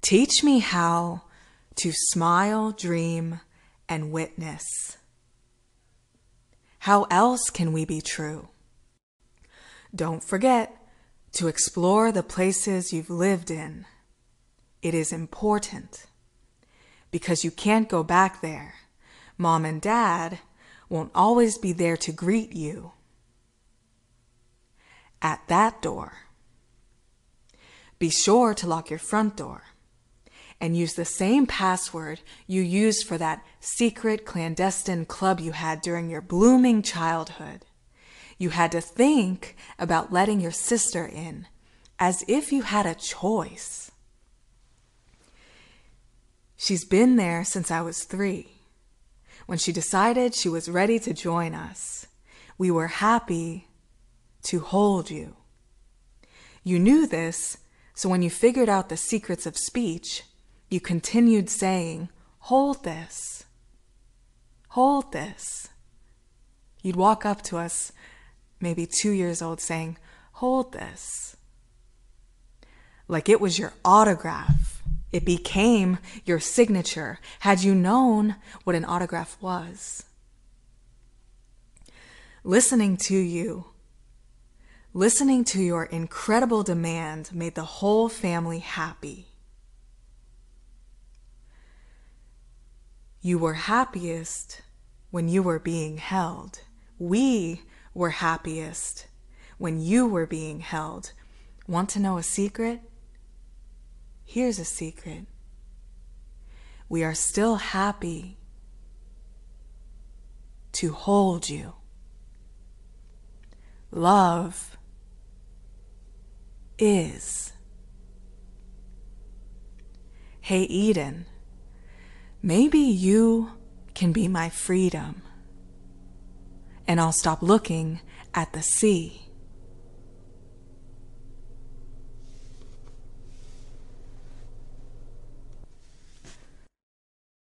Teach me how to smile, dream, and witness. How else can we be true? Don't forget to explore the places you've lived in. It is important because you can't go back there. Mom and Dad won't always be there to greet you at that door. Be sure to lock your front door and use the same password you used for that secret clandestine club you had during your blooming childhood. You had to think about letting your sister in as if you had a choice. She's been there since I was 3. When she decided she was ready to join us, we were happy to hold you. You knew this, so when you figured out the secrets of speech, you continued saying, "Hold this. Hold this." You'd walk up to us, maybe 2 years old, saying, "Hold this." Like it was your autograph. It became your signature had you known what an autograph was. Listening to your incredible demand made the whole family happy. You were happiest when you were being held. We were happiest when you were being held. Want to know a secret? Here's a secret. We are still happy to hold you. Love is. Hey, Eden, maybe you can be my freedom, and I'll stop looking at the sea.